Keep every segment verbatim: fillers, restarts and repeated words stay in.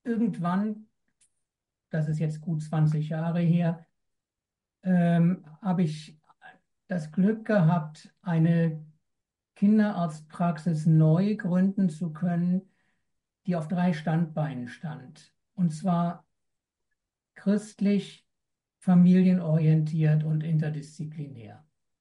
irgendwann, das ist jetzt gut zwanzig Jahre her, ähm, habe ich das Glück gehabt, eine Kinderarztpraxis neu gründen zu können, die auf drei Standbeinen stand. Und zwar christlich, familienorientiert und interdisziplinär.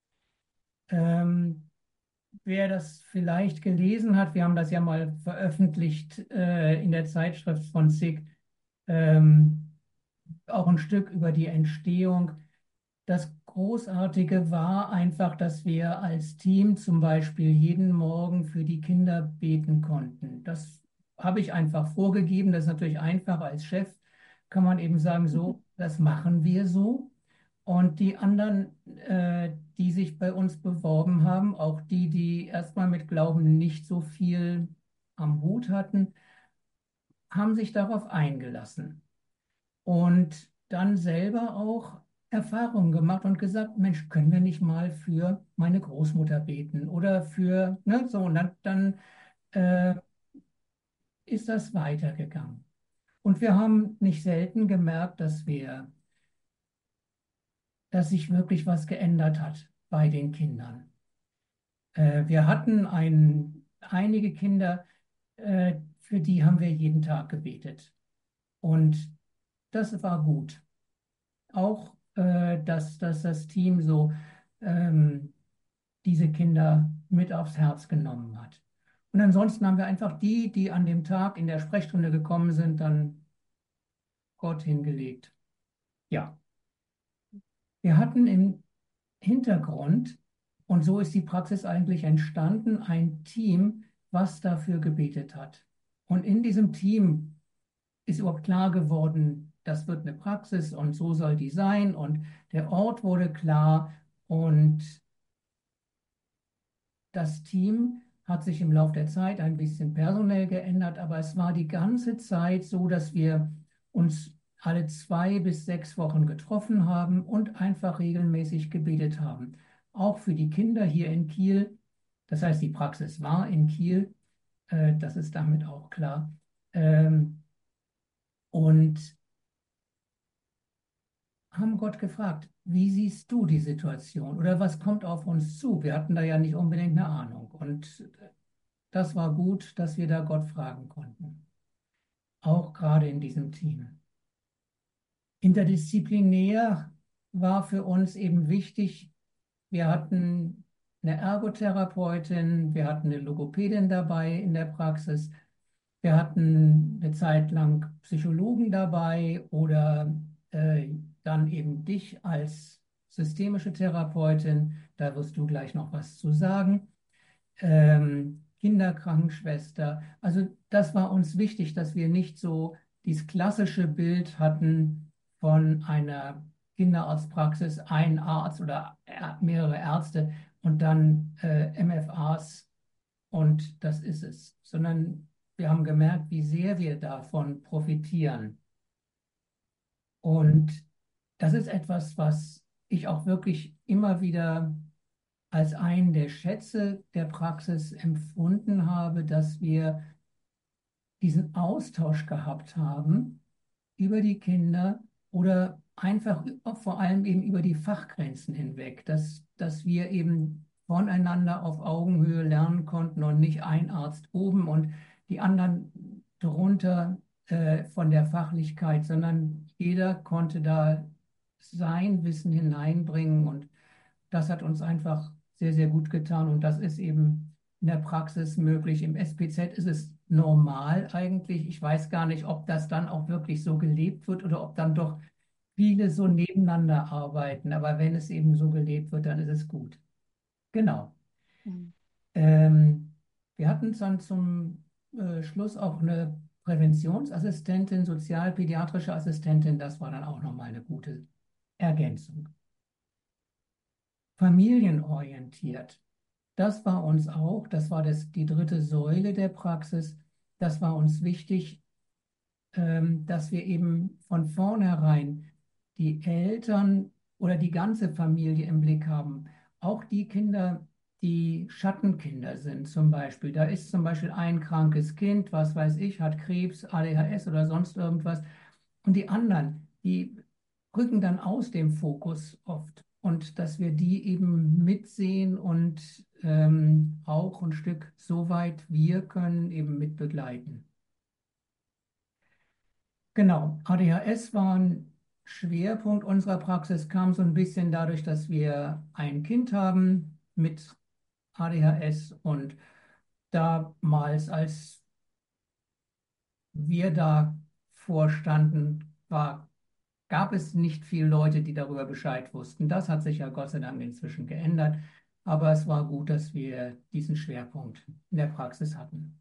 Ähm, Wer das vielleicht gelesen hat, wir haben das ja mal veröffentlicht äh, in der Zeitschrift von S I G, ähm, auch ein Stück über die Entstehung. Das Großartige war einfach, dass wir als Team zum Beispiel jeden Morgen für die Kinder beten konnten. Das habe ich einfach vorgegeben. Das ist natürlich einfach. Als Chef kann man eben sagen, so, das machen wir so. Und die anderen, äh, die sich bei uns beworben haben, auch die, die erstmal mit Glauben nicht so viel am Hut hatten, haben sich darauf eingelassen und dann selber auch Erfahrungen gemacht und gesagt, Mensch, können wir nicht mal für meine Großmutter beten oder für, ne, so, und dann, dann äh, ist das weitergegangen. Und wir haben nicht selten gemerkt, dass wir, dass sich wirklich was geändert hat bei den Kindern. Äh, wir hatten ein, einige Kinder, äh, für die haben wir jeden Tag gebetet. Und das war gut. Auch, äh, dass, dass das Team so ähm, diese Kinder mit aufs Herz genommen hat. Und ansonsten haben wir einfach die, die an dem Tag in der Sprechstunde gekommen sind, dann Gott hingelegt. Ja, wir hatten im Hintergrund, und so ist die Praxis eigentlich entstanden, ein Team, was dafür gebetet hat. Und in diesem Team ist überhaupt klar geworden, das wird eine Praxis und so soll die sein. Und der Ort wurde klar und das Team hat sich im Laufe der Zeit ein bisschen personell geändert, aber es war die ganze Zeit so, dass wir uns alle zwei bis sechs Wochen getroffen haben und einfach regelmäßig gebetet haben. Auch für die Kinder hier in Kiel. Das heißt, die Praxis war in Kiel. Äh, das ist damit auch klar. Ähm, und haben Gott gefragt, wie siehst du die Situation oder was kommt auf uns zu? Wir hatten da ja nicht unbedingt eine Ahnung. Und das war gut, dass wir da Gott fragen konnten, auch gerade in diesem Team. Interdisziplinär war für uns eben wichtig. Wir hatten eine Ergotherapeutin, wir hatten eine Logopädin dabei in der Praxis, wir hatten eine Zeit lang Psychologen dabei oder äh, dann eben dich als systemische Therapeutin. Da wirst du gleich noch was zu sagen. Ähm, Kinderkrankenschwester. Also das war uns wichtig, dass wir nicht so dieses klassische Bild hatten von einer Kinderarztpraxis, ein Arzt oder mehrere Ärzte und dann äh, M F As und das ist es, sondern wir haben gemerkt, wie sehr wir davon profitieren. Und das ist etwas, was ich auch wirklich immer wieder als einen der Schätze der Praxis empfunden habe, dass wir diesen Austausch gehabt haben über die Kinder oder einfach vor allem eben über die Fachgrenzen hinweg, dass, dass wir eben voneinander auf Augenhöhe lernen konnten und nicht ein Arzt oben und die anderen drunter äh, von der Fachlichkeit, sondern jeder konnte da sein Wissen hineinbringen und das hat uns einfach sehr, sehr gut getan und das ist eben in der Praxis möglich. Im S P Z ist es normal eigentlich. Ich weiß gar nicht, ob das dann auch wirklich so gelebt wird oder ob dann doch viele so nebeneinander arbeiten. Aber wenn es eben so gelebt wird, dann ist es gut. Genau. Mhm. Ähm, Wir hatten dann zum äh, Schluss auch eine Präventionsassistentin, sozialpädiatrische Assistentin. Das war dann auch nochmal eine gute Ergänzung. Familienorientiert. Das war uns auch, das war das, die dritte Säule der Praxis. Das war uns wichtig, ähm, dass wir eben von vornherein die Eltern oder die ganze Familie im Blick haben. Auch die Kinder, die Schattenkinder sind zum Beispiel. Da ist zum Beispiel ein krankes Kind, was weiß ich, hat Krebs, A D H S oder sonst irgendwas. Und die anderen, die rücken dann aus dem Fokus oft. Und dass wir die eben mitsehen und ähm, auch ein Stück, soweit wir können, eben mitbegleiten. Genau, A D H S war ein Schwerpunkt unserer Praxis, kam so ein bisschen dadurch, dass wir ein Kind haben mit A D H S und damals, als wir da vorstanden, war, gab es nicht viele Leute, die darüber Bescheid wussten. Das hat sich ja Gott sei Dank inzwischen geändert, aber es war gut, dass wir diesen Schwerpunkt in der Praxis hatten.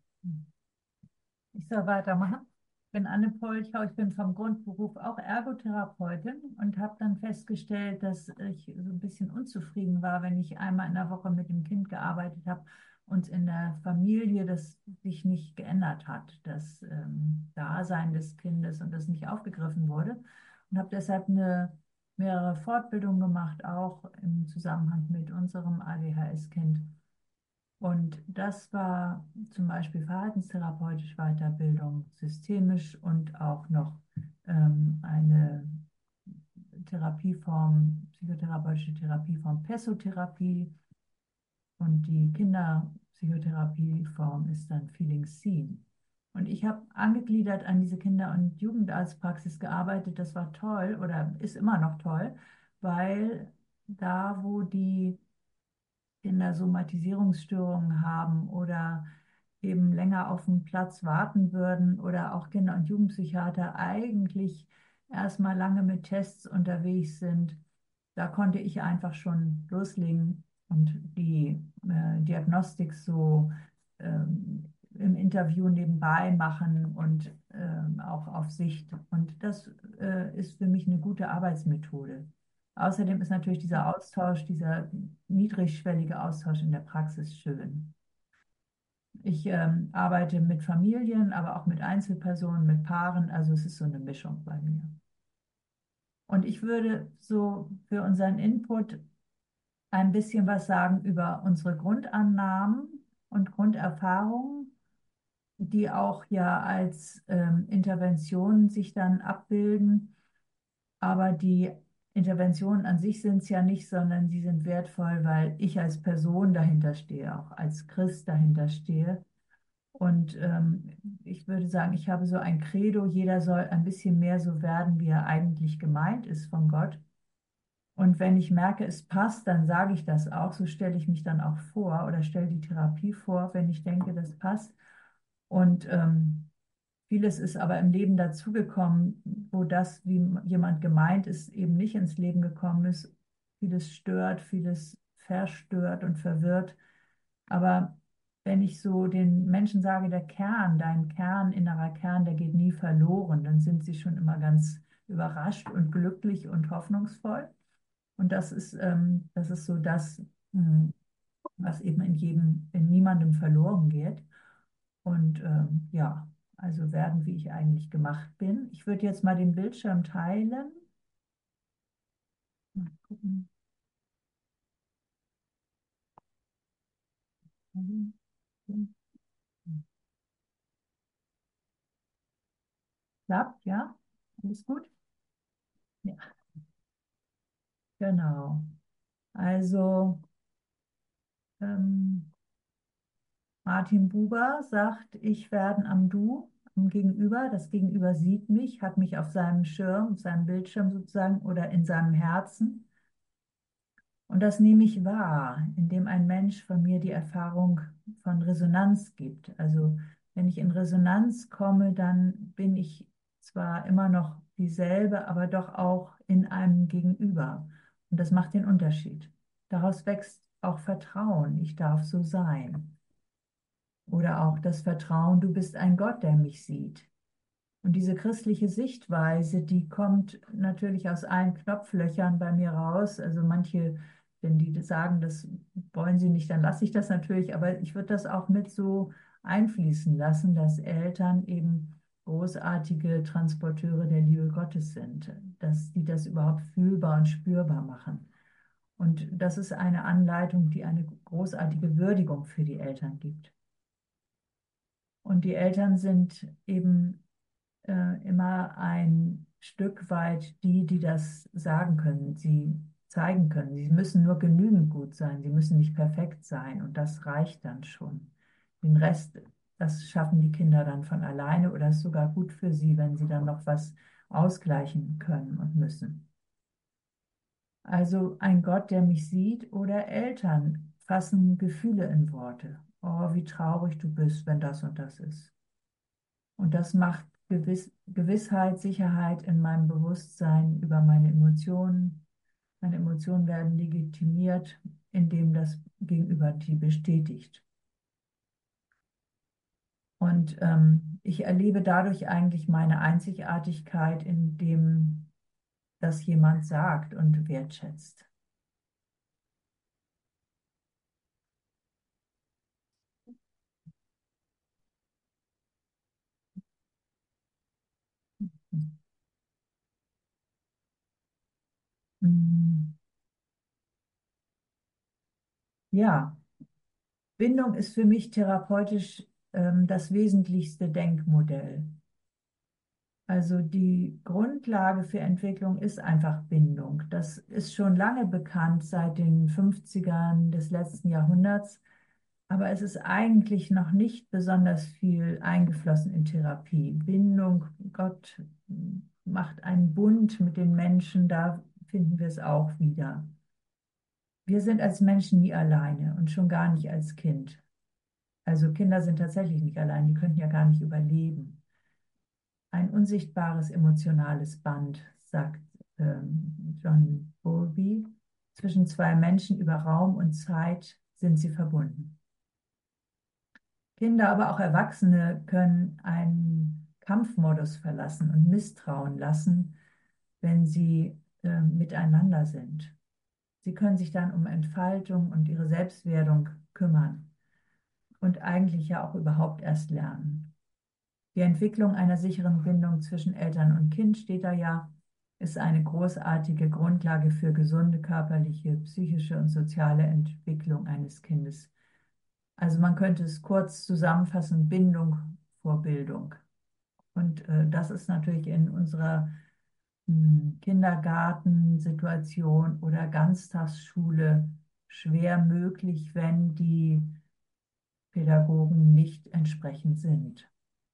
Ich soll weitermachen. Ich bin Anne Polchau, ich bin vom Grundberuf auch Ergotherapeutin und habe dann festgestellt, dass ich so ein bisschen unzufrieden war, wenn ich einmal in der Woche mit dem Kind gearbeitet habe und in der Familie das sich nicht geändert hat, das ähm, Dasein des Kindes und das nicht aufgegriffen wurde. Und habe deshalb eine, mehrere Fortbildungen gemacht, auch im Zusammenhang mit unserem A D H S-Kind. Und das war zum Beispiel verhaltenstherapeutische Weiterbildung, systemisch und auch noch ähm, eine Therapieform, psychotherapeutische Therapieform Pessotherapie. Und die Kinderpsychotherapieform ist dann Feeling Seen. Und ich habe angegliedert an diese Kinder- und Jugendarztpraxis gearbeitet. Das war toll oder ist immer noch toll, weil da, wo die Kinder Somatisierungsstörungen haben oder eben länger auf dem Platz warten würden oder auch Kinder- und Jugendpsychiater eigentlich erstmal lange mit Tests unterwegs sind, da konnte ich einfach schon loslegen und die äh, Diagnostik so ähm, im Interview nebenbei machen und ähm, auch auf Sicht. Und das äh, ist für mich eine gute Arbeitsmethode. Außerdem ist natürlich dieser Austausch, dieser niedrigschwellige Austausch in der Praxis schön. Ich ähm, arbeite mit Familien, aber auch mit Einzelpersonen, mit Paaren. Also es ist so eine Mischung bei mir. Und ich würde so für unseren Input ein bisschen was sagen über unsere Grundannahmen und Grunderfahrungen, die auch ja als ähm, Interventionen sich dann abbilden. Aber die Interventionen an sich sind es ja nicht, sondern sie sind wertvoll, weil ich als Person dahinter stehe, auch als Christ dahinter stehe. Und ähm, ich würde sagen, ich habe so ein Credo, jeder soll ein bisschen mehr so werden, wie er eigentlich gemeint ist von Gott. Und wenn ich merke, es passt, dann sage ich das auch. So stelle ich mich dann auch vor oder stelle die Therapie vor, wenn ich denke, das passt. Und ähm, vieles ist aber im Leben dazugekommen, wo das, wie jemand gemeint ist, eben nicht ins Leben gekommen ist. Vieles stört, vieles verstört und verwirrt. Aber wenn ich so den Menschen sage, der Kern, dein Kern, innerer Kern, der geht nie verloren, dann sind sie schon immer ganz überrascht und glücklich und hoffnungsvoll. Und das ist, ähm, das ist so das, mh, was eben in jedem, in niemandem verloren geht. Und ähm, ja, also werden, wie ich eigentlich gemacht bin. Ich würde jetzt mal den Bildschirm teilen. Mal gucken. Klappt, ja? Alles gut? Ja, genau. Also ähm, Martin Buber sagt, ich werde am Du, am Gegenüber. Das Gegenüber sieht mich, hat mich auf seinem Schirm, auf seinem Bildschirm sozusagen oder in seinem Herzen. Und das nehme ich wahr, indem ein Mensch von mir die Erfahrung von Resonanz gibt. Also wenn ich in Resonanz komme, dann bin ich zwar immer noch dieselbe, aber doch auch in einem Gegenüber. Und das macht den Unterschied. Daraus wächst auch Vertrauen. Ich darf so sein. Oder auch das Vertrauen, du bist ein Gott, der mich sieht. Und diese christliche Sichtweise, die kommt natürlich aus allen Knopflöchern bei mir raus. Also manche, wenn die sagen, das wollen sie nicht, dann lasse ich das natürlich. Aber ich würde das auch mit so einfließen lassen, dass Eltern eben großartige Transporteure der Liebe Gottes sind, dass die das überhaupt fühlbar und spürbar machen. Und das ist eine Anleitung, die eine großartige Würdigung für die Eltern gibt. Und die Eltern sind eben äh, immer ein Stück weit die, die das sagen können, sie zeigen können. Sie müssen nur genügend gut sein, sie müssen nicht perfekt sein und das reicht dann schon. Den Rest, das schaffen die Kinder dann von alleine oder ist sogar gut für sie, wenn sie dann noch was ausgleichen können und müssen. Also ein Gott, der mich sieht, oder Eltern fassen Gefühle in Worte. Oh, wie traurig du bist, wenn das und das ist. Und das macht Gewiss, Gewissheit, Sicherheit in meinem Bewusstsein über meine Emotionen. Meine Emotionen werden legitimiert, indem das Gegenüber die bestätigt. Und ähm, ich erlebe dadurch eigentlich meine Einzigartigkeit, indem das jemand sagt und wertschätzt. Mm, Ja, Bindung ist für mich therapeutisch ähm, das wesentlichste Denkmodell. Also die Grundlage für Entwicklung ist einfach Bindung. Das ist schon lange bekannt seit den fünfzigern des letzten Jahrhunderts, aber es ist eigentlich noch nicht besonders viel eingeflossen in Therapie. Bindung, Gott macht einen Bund mit den Menschen, da finden wir es auch wieder. Wir sind als Menschen nie alleine und schon gar nicht als Kind. Also Kinder sind tatsächlich nicht allein, die könnten ja gar nicht überleben. Ein unsichtbares emotionales Band, sagt ähm, John Bowlby. Zwischen zwei Menschen über Raum und Zeit sind sie verbunden. Kinder, aber auch Erwachsene können einen Kampfmodus verlassen und misstrauen lassen, wenn sie äh, miteinander sind. Sie können sich dann um Entfaltung und ihre Selbstwerdung kümmern und eigentlich ja auch überhaupt erst lernen. Die Entwicklung einer sicheren Bindung zwischen Eltern und Kind, steht da ja, ist eine großartige Grundlage für gesunde körperliche, psychische und soziale Entwicklung eines Kindes. Also man könnte es kurz zusammenfassen, Bindung vor Bildung. Und äh, das ist natürlich in unserer mh, Kindergartensituation oder Ganztagsschule schwer möglich, wenn die Pädagogen nicht entsprechend sind.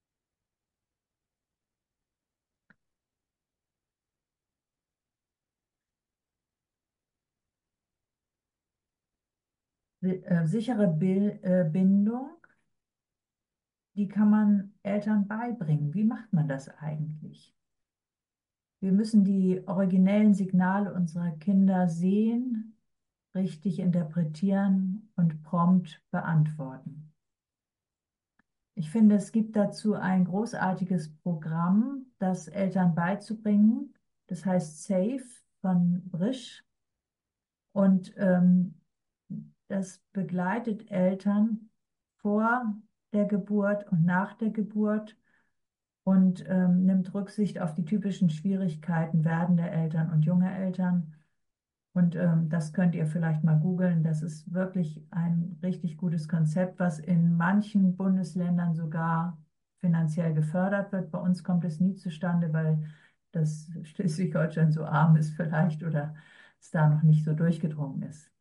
Si- äh, Sichere Bil äh, Bindung, die kann man Eltern beibringen. Wie macht man das eigentlich? Wir müssen die originellen Signale unserer Kinder sehen, richtig interpretieren und prompt beantworten. Ich finde, es gibt dazu ein großartiges Programm, das Eltern beizubringen. Das heißt SAFE von Brisch. Und ähm, das begleitet Eltern vor der Geburt und nach der Geburt und ähm, nimmt Rücksicht auf die typischen Schwierigkeiten werdender Eltern und junger Eltern. Und ähm, das könnt ihr vielleicht mal googeln. Das ist wirklich ein richtig gutes Konzept, was in manchen Bundesländern sogar finanziell gefördert wird. Bei uns kommt es nie zustande, weil das Schleswig-Holstein so arm ist vielleicht oder es da noch nicht so durchgedrungen ist.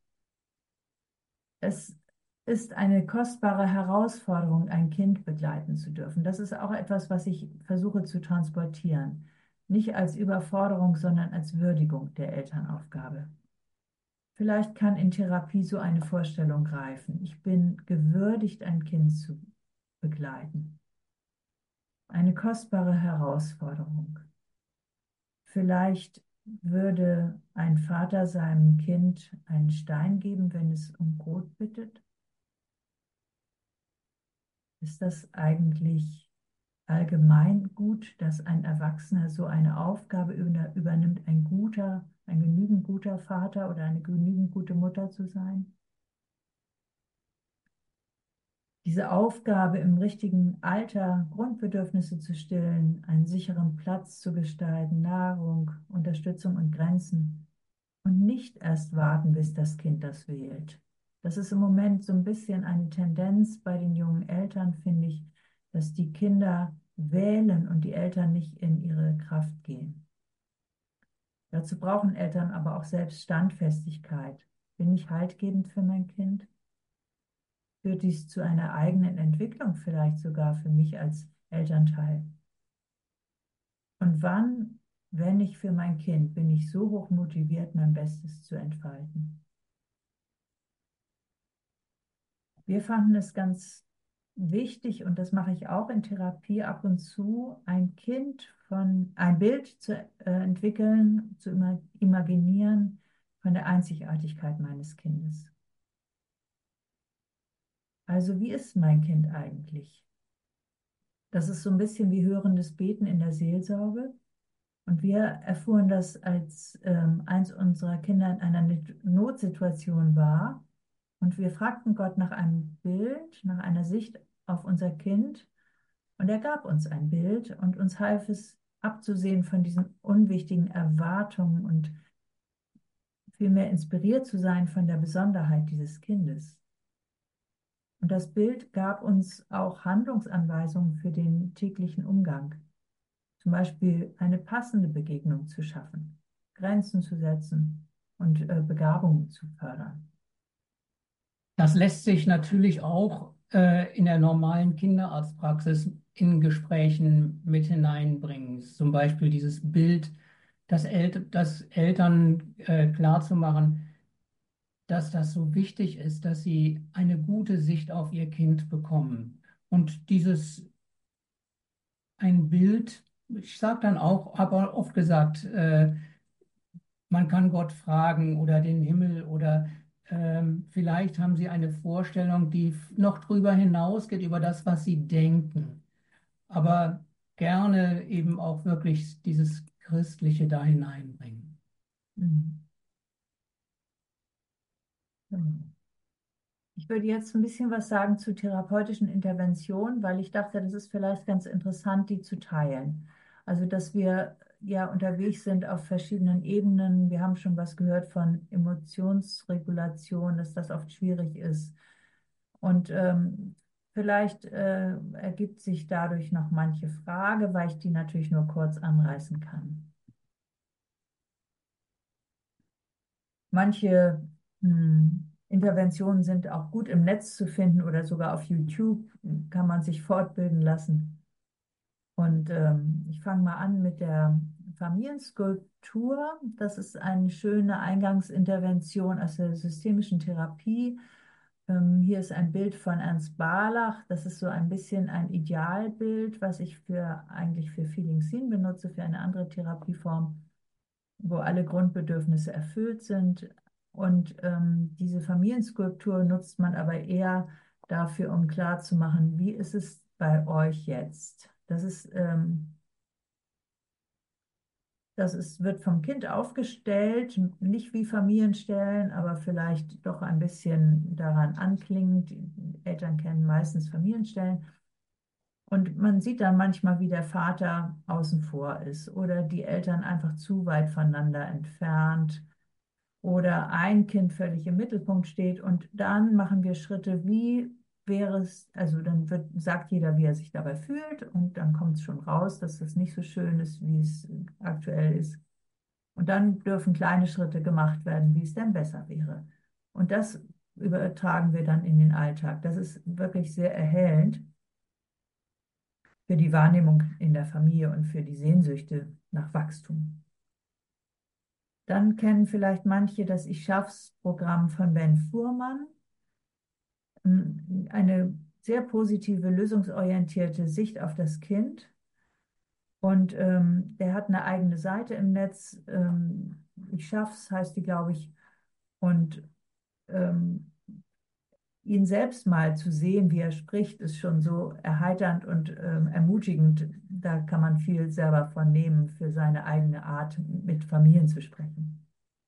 Es ist eine kostbare Herausforderung, ein Kind begleiten zu dürfen. Das ist auch etwas, was ich versuche zu transportieren. Nicht als Überforderung, sondern als Würdigung der Elternaufgabe. Vielleicht kann in Therapie so eine Vorstellung greifen. Ich bin gewürdigt, ein Kind zu begleiten. Eine kostbare Herausforderung. Vielleicht würde ein Vater seinem Kind einen Stein geben, wenn es um Brot bittet. Ist das eigentlich allgemein gut, dass ein Erwachsener so eine Aufgabe übernimmt, ein guter, ein genügend guter Vater oder eine genügend gute Mutter zu sein? Diese Aufgabe im richtigen Alter, Grundbedürfnisse zu stillen, einen sicheren Platz zu gestalten, Nahrung, Unterstützung und Grenzen und nicht erst warten, bis das Kind das wählt. Das ist im Moment so ein bisschen eine Tendenz bei den jungen Eltern, finde ich, dass die Kinder wählen und die Eltern nicht in ihre Kraft gehen. Dazu brauchen Eltern aber auch selbst Standfestigkeit. Bin ich haltgebend für mein Kind? Führt dies zu einer eigenen Entwicklung vielleicht sogar für mich als Elternteil? Und wann, wenn ich für mein Kind, bin ich so hoch motiviert, mein Bestes zu entfalten? Wir fanden es ganz wichtig, und das mache ich auch in Therapie ab und zu, ein Kind von, ein Bild zu äh, entwickeln, zu ima imaginieren von der Einzigartigkeit meines Kindes. Also wie ist mein Kind eigentlich? Das ist so ein bisschen wie hörendes Beten in der Seelsorge. Und wir erfuhren das, als ähm, eins unserer Kinder in einer Notsituation war. Und wir fragten Gott nach einem Bild, nach einer Sicht auf unser Kind. Und er gab uns ein Bild und uns half es abzusehen von diesen unwichtigen Erwartungen und vielmehr inspiriert zu sein von der Besonderheit dieses Kindes. Und das Bild gab uns auch Handlungsanweisungen für den täglichen Umgang. Zum Beispiel eine passende Begegnung zu schaffen, Grenzen zu setzen und äh, Begabungen zu fördern. Das lässt sich natürlich auch äh, in der normalen Kinderarztpraxis in Gesprächen mit hineinbringen. Zum Beispiel dieses Bild, das, El das Eltern äh, klarzumachen, dass das so wichtig ist, dass sie eine gute Sicht auf ihr Kind bekommen. Und dieses ein Bild, ich sage dann auch, habe oft gesagt, äh, man kann Gott fragen oder den Himmel oder ähm, vielleicht haben Sie eine Vorstellung, die noch drüber hinausgeht, über das, was Sie denken. Aber gerne eben auch wirklich dieses Christliche da hineinbringen. Mhm. Genau. Ich würde jetzt ein bisschen was sagen zu therapeutischen Interventionen, weil ich dachte, das ist vielleicht ganz interessant, die zu teilen. Also, dass wir ja unterwegs sind auf verschiedenen Ebenen. Wir haben schon was gehört von Emotionsregulation, dass das oft schwierig ist. Und ähm, vielleicht äh, ergibt sich dadurch noch manche Frage, weil ich die natürlich nur kurz anreißen kann. Manche hm, Interventionen sind auch gut im Netz zu finden oder sogar auf YouTube kann man sich fortbilden lassen. Und ähm, ich fange mal an mit der Familienskulptur. Das ist eine schöne Eingangsintervention aus der systemischen Therapie. Ähm, hier ist ein Bild von Ernst Barlach. Das ist so ein bisschen ein Idealbild, was ich für eigentlich für Feeling Seen benutze, für eine andere Therapieform, wo alle Grundbedürfnisse erfüllt sind. Und ähm, diese Familienskulptur nutzt man aber eher dafür, um klarzumachen, wie ist es bei euch jetzt? Das ist, ähm, das ist, wird vom Kind aufgestellt, nicht wie Familienstellen, aber vielleicht doch ein bisschen daran anklingend. Die Eltern kennen meistens Familienstellen. Und man sieht dann manchmal, wie der Vater außen vor ist oder die Eltern einfach zu weit voneinander entfernt oder ein Kind völlig im Mittelpunkt steht. Und dann machen wir Schritte, wie wäre es, also dann wird, sagt jeder, wie er sich dabei fühlt und dann kommt es schon raus, dass das nicht so schön ist, wie es aktuell ist. Und dann dürfen kleine Schritte gemacht werden, wie es denn besser wäre. Und das übertragen wir dann in den Alltag. Das ist wirklich sehr erhellend für die Wahrnehmung in der Familie und für die Sehnsüchte nach Wachstum. Dann kennen vielleicht manche das Ich schaff's Programm von Ben Fuhrmann. Eine sehr positive, lösungsorientierte Sicht auf das Kind. Und ähm, der hat eine eigene Seite im Netz. Ähm, ich schaff's heißt die, glaube ich. Und ähm, ihn selbst mal zu sehen, wie er spricht, ist schon so erheiternd und ähm, ermutigend. Da kann man viel selber von nehmen für seine eigene Art, mit Familien zu sprechen.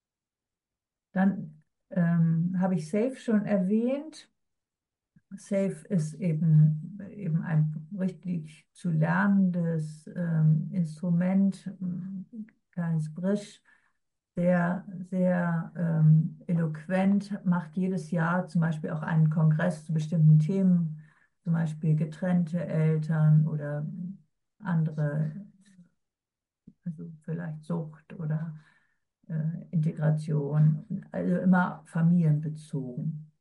Dann ähm, habe ich Safe schon erwähnt. Safe ist eben, eben ein richtig zu lernendes ähm, Instrument, kleines Brisch, sehr, sehr ähm, eloquent, macht jedes Jahr zum Beispiel auch einen Kongress zu bestimmten Themen, zum Beispiel getrennte Eltern oder andere, also vielleicht Sucht oder äh, Integration, also immer familienbezogen.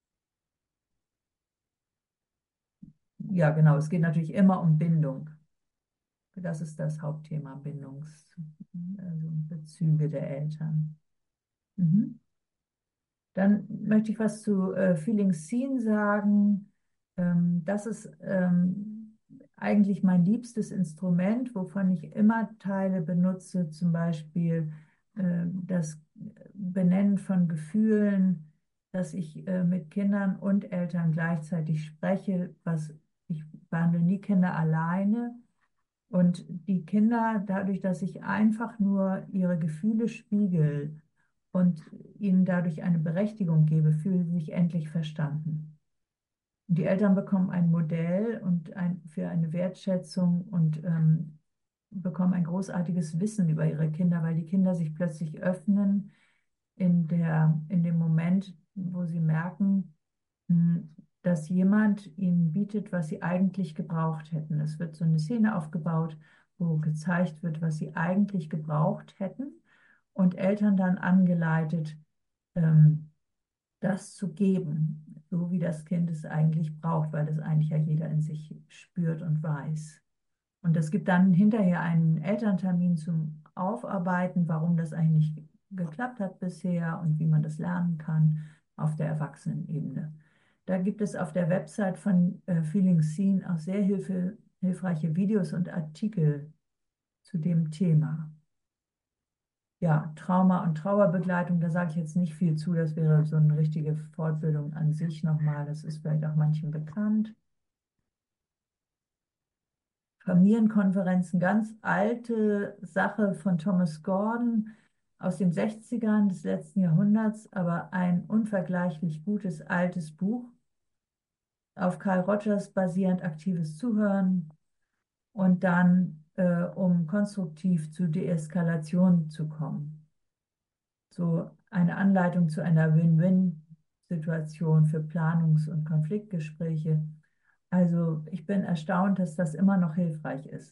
Ja, genau, es geht natürlich immer um Bindung. Das ist das Hauptthema, Bindungs, also Bezüge der Eltern. Mhm. Dann möchte ich was zu äh, Feeling Seen sagen. Ähm, das ist ähm, eigentlich mein liebstes Instrument, wovon ich immer Teile benutze, zum Beispiel äh, das Benennen von Gefühlen, dass ich äh, mit Kindern und Eltern gleichzeitig spreche, was ich behandle nie Kinder alleine. Und die Kinder, dadurch, dass ich einfach nur ihre Gefühle spiegel und ihnen dadurch eine Berechtigung gebe, fühlen sie sich endlich verstanden. Und die Eltern bekommen ein Modell und ein, für eine Wertschätzung und ähm, bekommen ein großartiges Wissen über ihre Kinder, weil die Kinder sich plötzlich öffnen in der, in dem Moment, wo sie merken, hm, dass jemand ihnen bietet, was sie eigentlich gebraucht hätten. Es wird so eine Szene aufgebaut, wo gezeigt wird, was sie eigentlich gebraucht hätten und Eltern dann angeleitet, ähm, das zu geben, so wie das Kind es eigentlich braucht, weil das eigentlich ja jeder in sich spürt und weiß. Und es gibt dann hinterher einen Elterntermin zum Aufarbeiten, warum das eigentlich nicht geklappt hat bisher und wie man das lernen kann auf der Erwachsenenebene. Da gibt es auf der Website von äh, Feeling Seen auch sehr hilfe, hilfreiche Videos und Artikel zu dem Thema. Ja, Trauma- und Trauerbegleitung, da sage ich jetzt nicht viel zu, das wäre so eine richtige Fortbildung an sich nochmal, das ist vielleicht auch manchen bekannt. Familienkonferenzen, ganz alte Sache von Thomas Gordon aus den sechzigern des letzten Jahrhunderts, aber ein unvergleichlich gutes altes Buch, auf Carl Rogers basierend aktives Zuhören und dann, äh, um konstruktiv zu Deeskalation zu kommen. So eine Anleitung zu einer Win-Win-Situation für Planungs- und Konfliktgespräche. Also ich bin erstaunt, dass das immer noch hilfreich ist.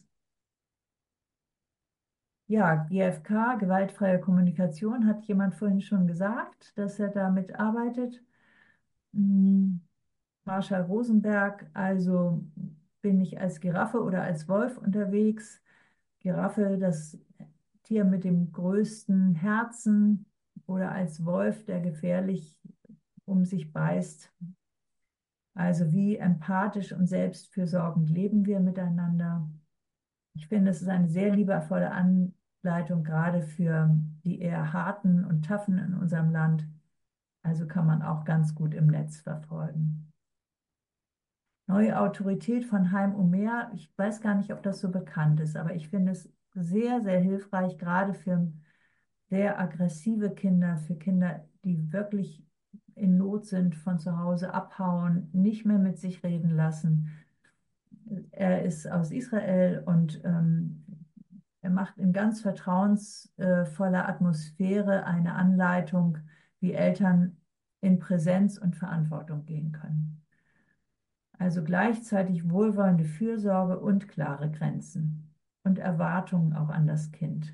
Ja, G F K, gewaltfreie Kommunikation, hat jemand vorhin schon gesagt, dass er damit arbeitet. Hm, Marshall Rosenberg, also bin ich als Giraffe oder als Wolf unterwegs. Giraffe, das Tier mit dem größten Herzen, oder als Wolf, der gefährlich um sich beißt. Also wie empathisch und selbstfürsorgend leben wir miteinander. Ich finde, es ist eine sehr liebevolle Anleitung, gerade für die eher harten und taffen in unserem Land. Also kann man auch ganz gut im Netz verfolgen. Neue Autorität von Haim Omer. Ich weiß gar nicht, ob das so bekannt ist, aber ich finde es sehr, sehr hilfreich, gerade für sehr aggressive Kinder, für Kinder, die wirklich in Not sind, von zu Hause abhauen, nicht mehr mit sich reden lassen. Er ist aus Israel und ähm, er macht in ganz vertrauensvoller Atmosphäre eine Anleitung, wie Eltern in Präsenz und Verantwortung gehen können. Also gleichzeitig wohlwollende Fürsorge und klare Grenzen und Erwartungen auch an das Kind.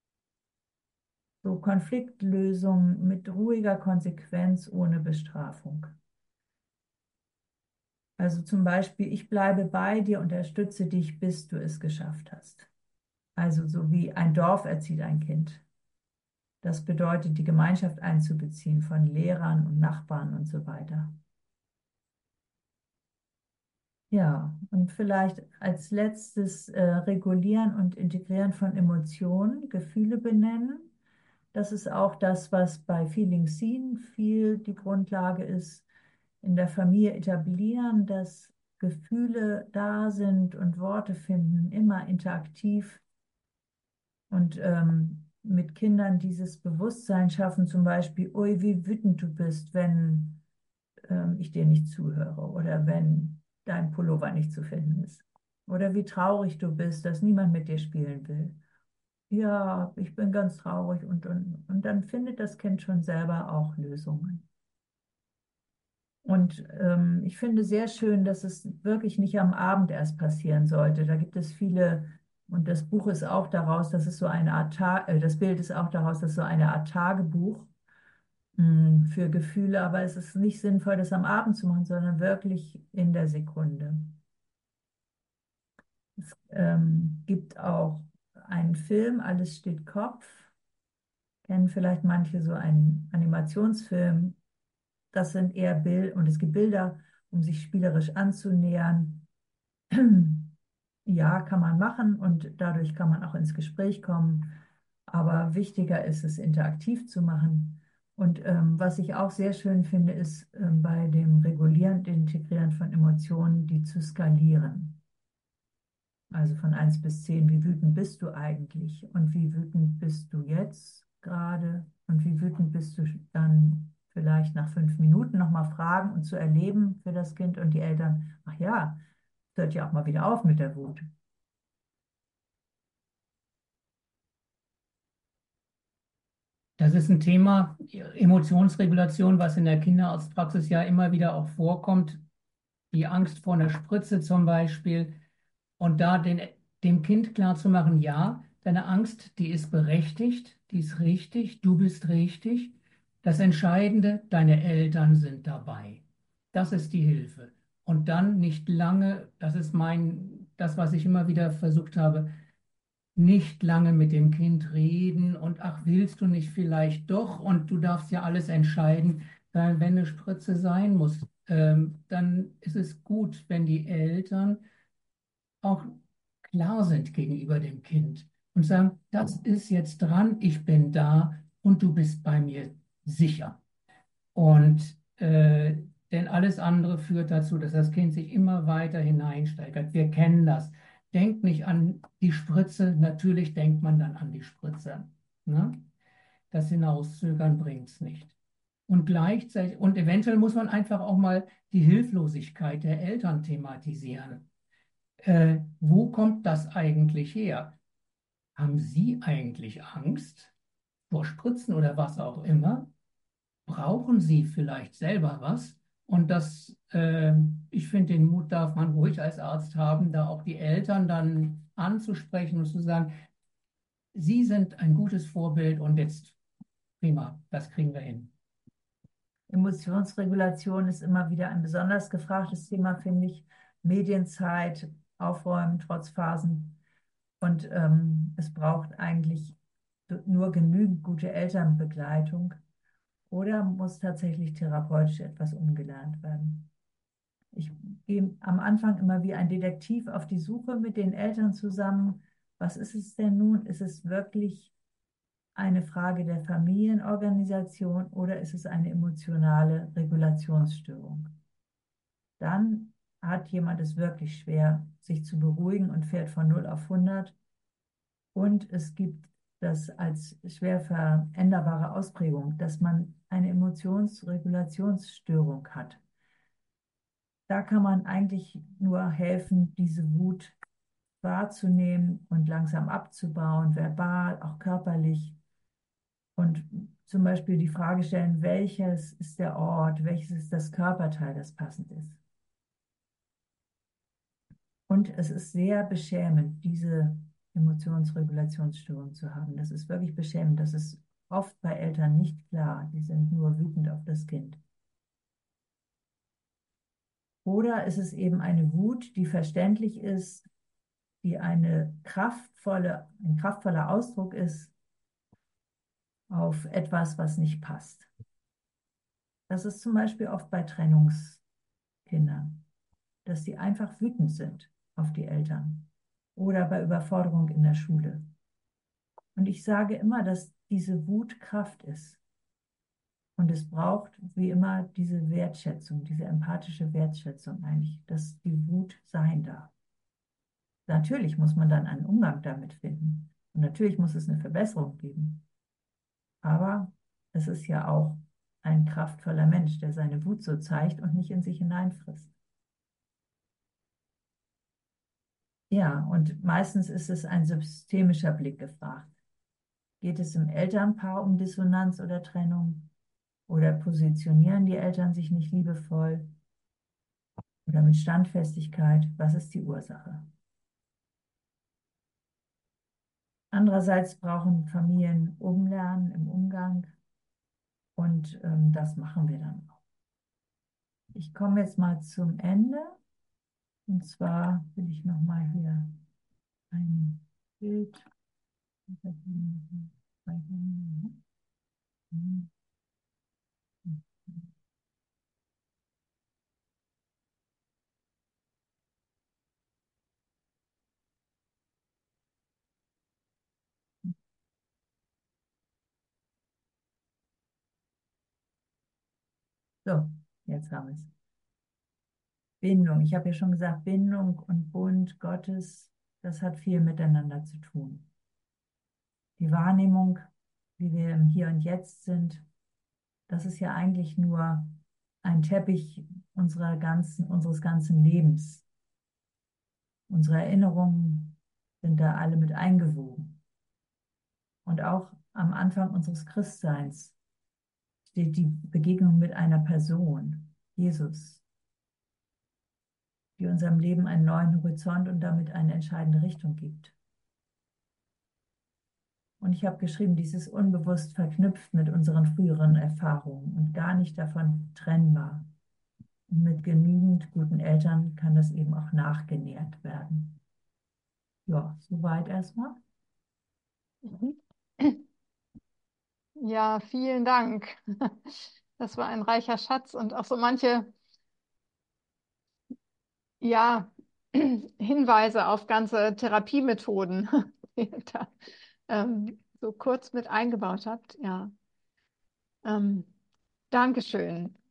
So Konfliktlösung mit ruhiger Konsequenz ohne Bestrafung. Also zum Beispiel, ich bleibe bei dir und unterstütze dich, bis du es geschafft hast. Also so wie ein Dorf erzieht ein Kind. Das bedeutet, die Gemeinschaft einzubeziehen von Lehrern und Nachbarn und so weiter. Ja, und vielleicht als letztes äh, Regulieren und Integrieren von Emotionen, Gefühle benennen. Das ist auch das, was bei Feeling Seen viel die Grundlage ist. In der Familie etablieren, dass Gefühle da sind und Worte finden, immer interaktiv und ähm, mit Kindern dieses Bewusstsein schaffen, zum Beispiel, ui, wie wütend du bist, wenn ähm, ich dir nicht zuhöre oder wenn dein Pullover nicht zu finden ist. Oder wie traurig du bist, dass niemand mit dir spielen will. ja, ich bin ganz traurig und, und, und dann findet das Kind schon selber auch Lösungen. Und ähm, ich finde sehr schön, dass es wirklich nicht am Abend erst passieren sollte. Da gibt es viele, und das Buch ist auch daraus, das ist so eine Art, Ta äh, das Bild ist auch daraus, das ist so eine Art Tagebuch mh, für Gefühle, aber es ist nicht sinnvoll, das am Abend zu machen, sondern wirklich in der Sekunde. Es ähm, gibt auch einen Film, Alles steht Kopf. Kennen vielleicht manche so einen Animationsfilm. Das sind eher Bild und es gibt Bilder, um sich spielerisch anzunähern. Ja, kann man machen und dadurch kann man auch ins Gespräch kommen. Aber wichtiger ist es, interaktiv zu machen. Und ähm, was ich auch sehr schön finde, ist ähm, bei dem Regulieren und Integrieren von Emotionen, die zu skalieren. Also von eins bis zehn, wie wütend bist du eigentlich? Und wie wütend bist du jetzt gerade? Und wie wütend bist du dann vielleicht nach fünf Minuten nochmal fragen und zu erleben für das Kind und die Eltern? Ach ja, hört ja auch mal wieder auf mit der Wut. Das ist ein Thema, Emotionsregulation, was in der Kinderarztpraxis ja immer wieder auch vorkommt. Die Angst vor einer Spritze zum Beispiel. Und da den, dem Kind klarzumachen, ja, deine Angst, die ist berechtigt, die ist richtig, du bist richtig. Das Entscheidende, deine Eltern sind dabei. Das ist die Hilfe. Und dann nicht lange, das ist mein, das, was ich immer wieder versucht habe, nicht lange mit dem Kind reden und ach, willst du nicht vielleicht doch und du darfst ja alles entscheiden, weil wenn eine Spritze sein muss, ähm, dann ist es gut, wenn die Eltern auch klar sind gegenüber dem Kind und sagen, das ist jetzt dran, ich bin da und du bist bei mir sicher. Und äh, denn alles andere führt dazu, dass das Kind sich immer weiter hineinsteigert. Wir kennen das. Denkt nicht an die Spritze, natürlich denkt man dann an die Spritze. Ne? Das Hinauszögern bringt es nicht. Und gleichzeitig, und eventuell muss man einfach auch mal die Hilflosigkeit der Eltern thematisieren. Äh, wo kommt das eigentlich her? Haben Sie eigentlich Angst vor Spritzen oder was auch immer? Brauchen Sie vielleicht selber was? Und das, äh, ich finde, den Mut darf man ruhig als Arzt haben, da auch die Eltern dann anzusprechen und zu sagen, Sie sind ein gutes Vorbild und jetzt prima, das kriegen wir hin. Emotionsregulation ist immer wieder ein besonders gefragtes Thema, finde ich. Medienzeit, Aufräumen trotz Phasen. Und ähm, es braucht eigentlich nur genügend gute Elternbegleitung oder muss tatsächlich therapeutisch etwas umgelernt werden. Ich gehe am Anfang immer wie ein Detektiv auf die Suche mit den Eltern zusammen. Was ist es denn nun? Ist es wirklich eine Frage der Familienorganisation oder ist es eine emotionale Regulationsstörung? Dann hat jemand es wirklich schwer, sich zu beruhigen und fährt von null auf hundert. Und es gibt das als schwer veränderbare Ausprägung, dass man eine Emotionsregulationsstörung hat. Da kann man eigentlich nur helfen, diese Wut wahrzunehmen und langsam abzubauen, verbal, auch körperlich. Und zum Beispiel die Frage stellen, welches ist der Ort, welches ist das Körperteil, das passend ist. Und es ist sehr beschämend, diese Emotionsregulationsstörung zu haben. Das ist wirklich beschämend. Das ist oft bei Eltern nicht klar. Die sind nur wütend auf das Kind. Oder ist es eben eine Wut, die verständlich ist, die eine kraftvolle, ein kraftvoller Ausdruck ist auf etwas, was nicht passt. Das ist zum Beispiel oft bei Trennungskindern, dass die einfach wütend sind auf die Eltern oder bei Überforderung in der Schule. Und ich sage immer, dass diese Wut Kraft ist. Und es braucht wie immer diese Wertschätzung, diese empathische Wertschätzung eigentlich, dass die Wut sein darf. Natürlich muss man dann einen Umgang damit finden. Und natürlich muss es eine Verbesserung geben. Aber es ist ja auch ein kraftvoller Mensch, der seine Wut so zeigt und nicht in sich hineinfrisst. Ja, und meistens ist es ein systemischer Blick gefragt. Geht es im Elternpaar um Dissonanz oder Trennung? Oder positionieren die Eltern sich nicht liebevoll? Oder mit Standfestigkeit? Was ist die Ursache? Andererseits brauchen Familien Umlernen im Umgang und ähm, das machen wir dann auch. Ich komme jetzt mal zum Ende und zwar will ich noch mal hier ein Bild. So, jetzt haben wir es. Bindung. Ich habe ja schon gesagt, Bindung und Bund Gottes, das hat viel miteinander zu tun. Die Wahrnehmung, wie wir im Hier und Jetzt sind, das ist ja eigentlich nur ein Teppich unserer ganzen, unseres ganzen Lebens. Unsere Erinnerungen sind da alle mit eingewoben. Und auch am Anfang unseres Christseins steht die Begegnung mit einer Person, Jesus, die unserem Leben einen neuen Horizont und damit eine entscheidende Richtung gibt. Und ich habe geschrieben, dies ist unbewusst verknüpft mit unseren früheren Erfahrungen und gar nicht davon trennbar. Und mit genügend guten Eltern kann das eben auch nachgenährt werden. Ja, soweit erstmal. Mhm. Ja, vielen Dank. Das war ein reicher Schatz und auch so manche, ja, Hinweise auf ganze Therapiemethoden, die ihr da ähm, so kurz mit eingebaut habt. Ja, ähm, Dankeschön.